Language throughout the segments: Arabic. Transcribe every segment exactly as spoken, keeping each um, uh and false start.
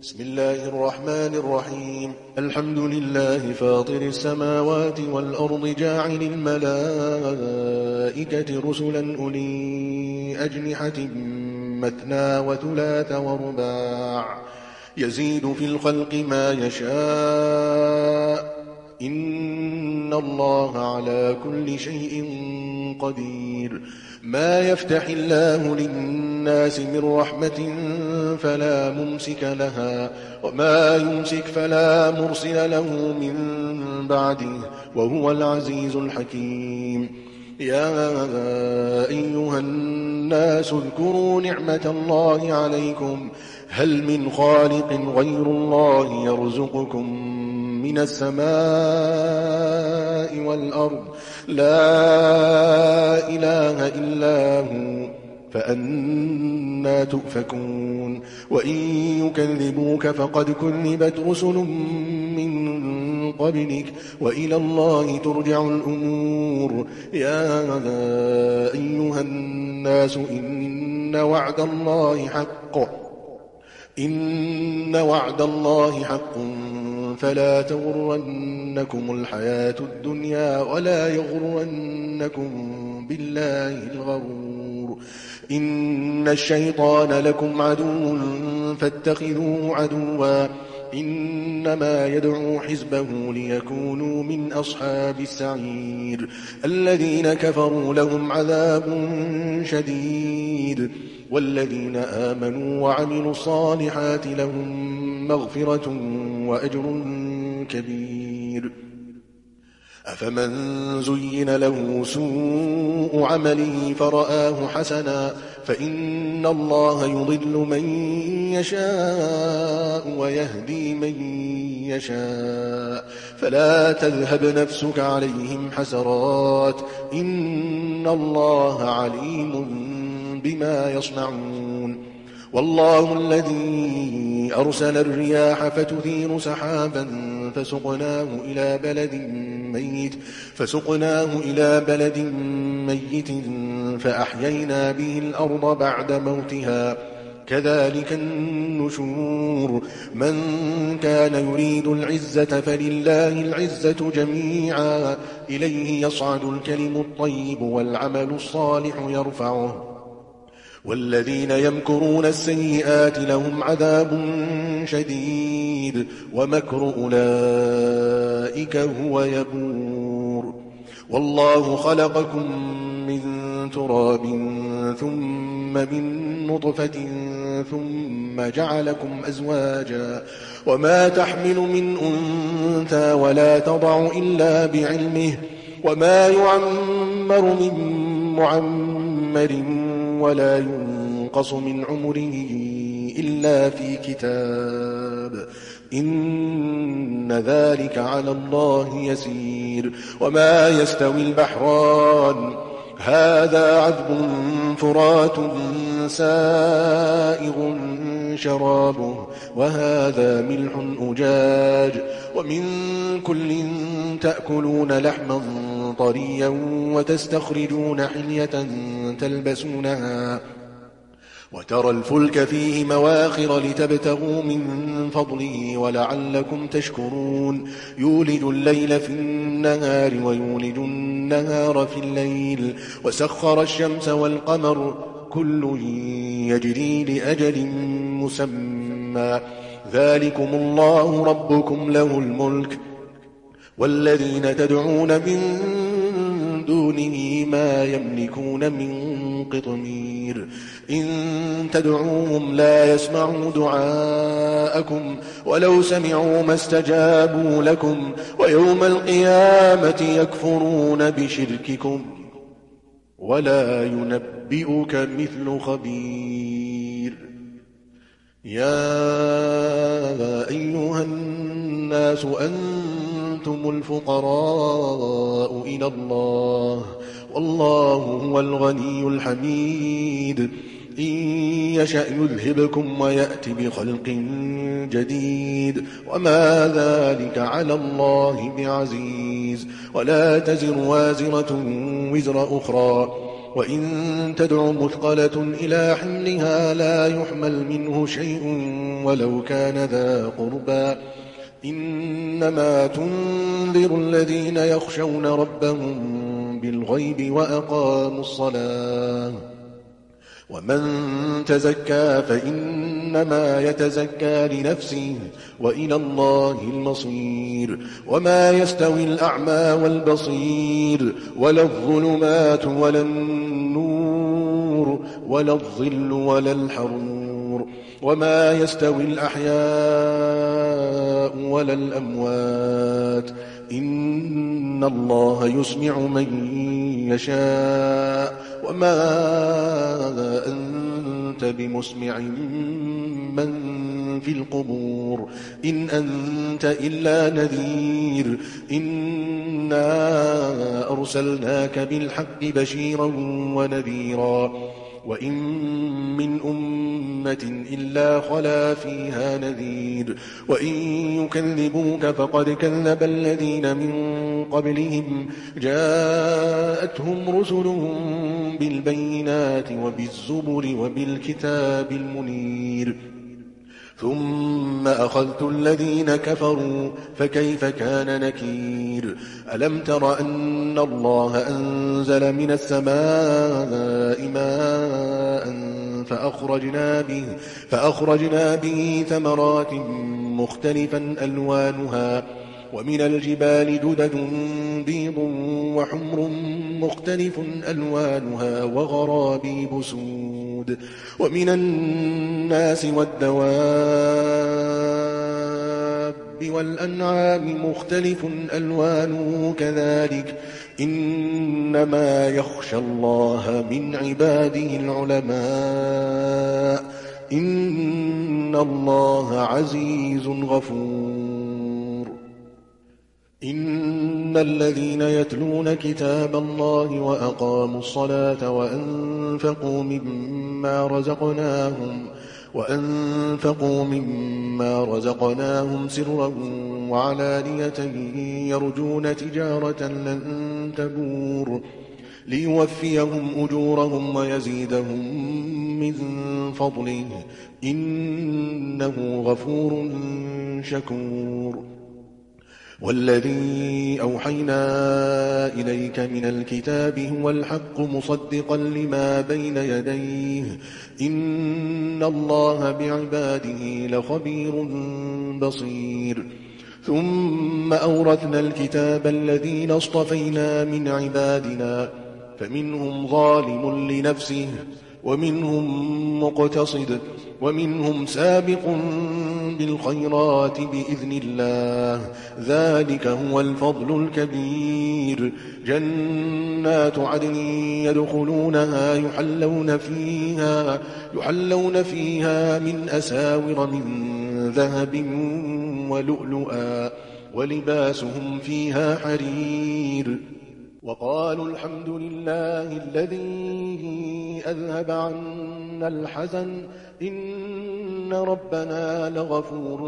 بسم الله الرحمن الرحيم. الحمد لله فاطر السماوات والأرض جاعل الملائكة رسلا أولي أجنحة مثنى وثلاث ورباع يزيد في الخلق ما يشاء إن الله على كل شيء قدير. ما يفتح الله للناس من رحمة فلا ممسك لها وما يمسك فلا مرسل له من بعده وهو العزيز الحكيم. يا أيها الناس اذكروا نعمة الله عليكم هل من خالق غير الله يرزقكم من السماء والأرض لا إله إلا هو فأنا تؤفكون. وإن يكذبوك فقد كذبت رسل من قبلك وإلى الله ترجع الأمور. يا أيها الناس إن وعد الله حق إن وعد الله حق فلا تغرنكم الحياة الدنيا ولا يغرنكم بالله الغرور. إن الشيطان لكم عدو فاتخذوه عدوا إنما يدعو حزبه ليكونوا من أصحاب السعير. الذين كفروا لهم عذاب شديد والذين آمنوا وعملوا الصالحات لهم مغفرة وأجر كبير. أفمن زين له سوء عمله فرآه حسنا فإن الله يضل من يشاء ويهدي من يشاء فلا تذهب نفسك عليهم حسرات إن الله عليم بما يصنعون. والله الذي أرسل الرياح فتثير سحابا فسقناه إلى بلد ميت فسقناه إلى بلد ميت فأحيينا به الأرض بعد موتها كذلك النشور. من كان يريد العزة فلله العزة جميعا إليه يصعد الكلم الطيب والعمل الصالح يرفعه والذين يمكرون السيئات لهم عذاب شديد ومكر أولئك هو يبور. والله خلقكم من تراب ثم من نطفة ثم جعلكم أزواجا وما تحمل من أنثى ولا تضع إلا بعلمه وما يعمر من معمر ولا ينقص من عمره إلا في كتاب إن ذلك على الله يسير. وما يستوي البحران هذا عذب فرات سائغ شرابه وهذا ملح أجاج ومن كل تأكلون لحما طريا وتستخرجون حلية تلبسونها وترى الفلك فيه مواخر لتبتغوا من فضله ولعلكم تشكرون. يولج الليل في النهار ويولج النهار في الليل وسخر الشمس والقمر كل يجري لأجل مسمى ذلكم الله ربكم له الملك والذين تدعون من دونه ما يملكون من قطمير. إن تدعوهم لا يسمعوا دعاءكم ولو سمعوا ما استجابوا لكم ويوم القيامة يكفرون بشرككم ولا ينبئك مثل خبير. يا أيها الناس أنتم الفقراء إلى الله والله هو الغني الحميد. إن يشأ يذهبكم ويأتي بخلق جديد وما ذلك على الله بعزيز. ولا تزر وازرة وزر أخرى وإن تدع مثقلة إلى حملها لا يحمل منه شيء ولو كان ذا قربى إنما تنذر الذين يخشون ربهم بالغيب وأقاموا الصلاة ومن تزكى فإنما يتزكى لنفسه وإلى الله المصير وما يستوي الأعمى والبصير ولا الظلمات ولا النور ولا الظل ولا الحرور وما يستوي الأحياء ولا الأموات إن الله يسمع من يشاء وما أنت بمسمع من في القبور إن أنت إلا نذير إنا أرسلناك بالحق بشيرا ونذيرا وإن من أمة إلا خلا فيها نذير وإن يكذبوك فقد كذب الذين من قبلهم جاءتهم رسلهم بالبينات وبالزبر وبالكتاب المنير ثم أخذت الذين كفروا فكيف كان نكير ألم تر أن الله أنزل من السماء ماء فأخرجنا به, فأخرجنا به ثمرات مختلفا ألوانها ومن الجبال جدد بيض وحمر مختلف ألوانها وغرابيب سود ومن الناس والدواب والأنعام مختلف ألوانه كذلك إنما يخشى الله من عباده العلماء إن الله عزيز غفور إن الذين يتلون كتاب الله وأقاموا الصلاة وأنفقوا مما رزقناهم وأنفقوا مما رزقناهم سرا وعلانية يرجون تجارة لن تبور ليوفيهم أجورهم ويزيدهم من فضله إنه غفور شكور والذي أوحينا إليك من الكتاب هو الحق مصدقا لما بين يديه إن الله بعباده لخبير بصير ثم أورثنا الكتاب الذين اصطفينا من عبادنا فمنهم ظالم لنفسه ومنهم مقتصد ومنهم سابق بالخيرات بإذن الله ذلك هو الفضل الكبير جنات عدن يدخلونها يحلون فيها, يحلون فيها من أساور من ذهب ولؤلؤا ولباسهم فيها حرير وقالوا الحمد لله الذي أذهب عنا الحزن إن ربنا لغفور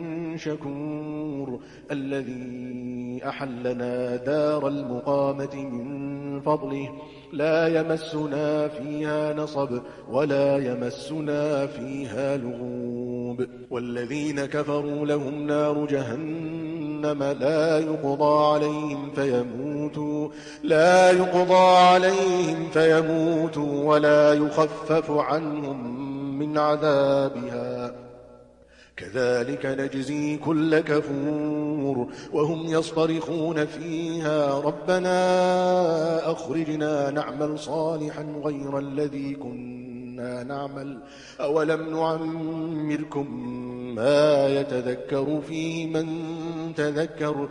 شكور الذي أحلنا دار المقامة من فضله لا يمسنا فيها نصب ولا يمسنا فيها لغوب والذين كفروا لهم نار جهنم لا يقضى عليهم فيموتوا لا يقضى عليهم فيموتوا ولا يخفف عنهم من عذابها كذلك نجزي كل كفور وهم يصطرخون فيها ربنا أخرجنا نعمل صالحا غير الذي كنا نعمل أولم نعمركم ما يتذكر فيه من تذكر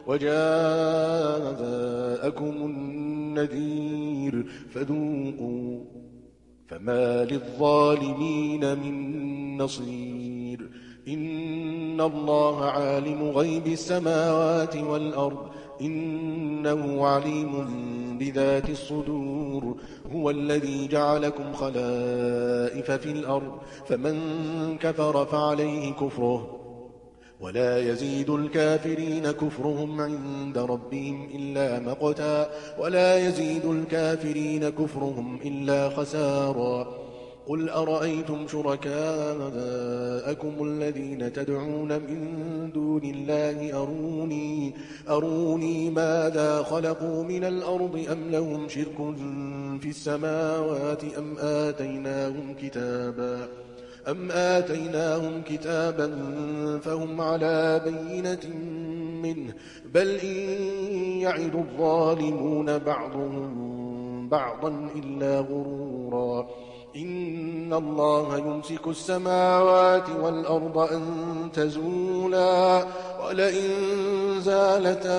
وجاءكم النذير فذوقوا فما للظالمين من نصير إن الله عالم غيب السماوات والأرض إنه عليم بذات الصدور هو الذي جعلكم خلائف في الأرض فمن كفر فعليه كفره ولا يزيد الكافرين كفرهم عند ربهم إلا مقتا ولا يزيد الكافرين كفرهم إلا خسارا قل أرأيتم شركاءكم الذين تدعون من دون الله أروني, أروني ماذا خلقوا من الأرض أم لهم شرك في السماوات أم آتيناهم كتابا أم آتيناهم كتابا فهم على بينة منه بل إن يعد الظالمون بعضهم بعضا إلا غرورا إن الله يمسك السماوات والأرض أن تزولا ولئن زالتا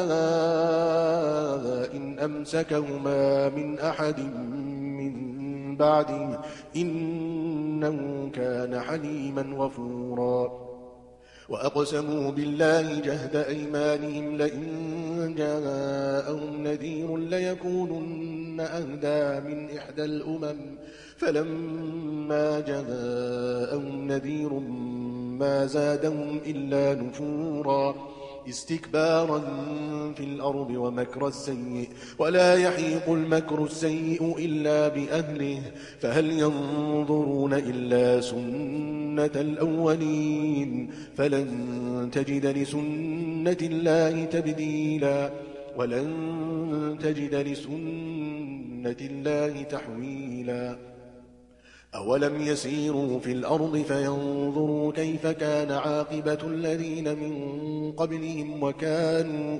إن أمسكهما من أحد من بعده إنه كان حليما غفورا وأقسموا بالله جهد أيمانهم لئن جاءهم نذير ليكونن أهدى من إحدى الأمم فلما جاءهم نذير ما زادهم إلا نفورا استكبارا في الأرض ومكر السيء ولا يحيق المكر السيء إلا بأهله فهل ينظرون إلا سنة الأولين فلن تجد لسنة الله تبديلا ولن تجد لسنة الله تحويلا أولم يسيروا في الأرض فينظروا كيف كان عاقبة الذين من قبلهم وكانوا,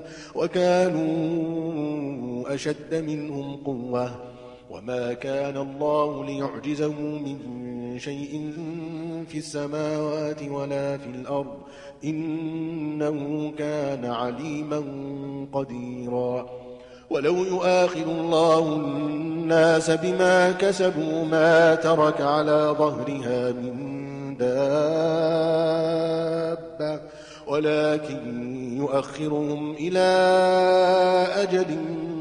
وكانوا أشد منهم قوة وما كان الله ليعجزه من شيء في السماوات ولا في الأرض إنه كان عليما قديرا ولو يؤاخذ الله الناس بما كسبوا ما ترك على ظهرها من دابة ولكن يؤخرهم إلى أجل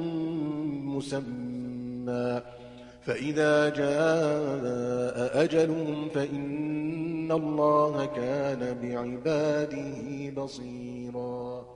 مسمى فإذا جاء أجلهم فإن الله كان بعباده بصيرا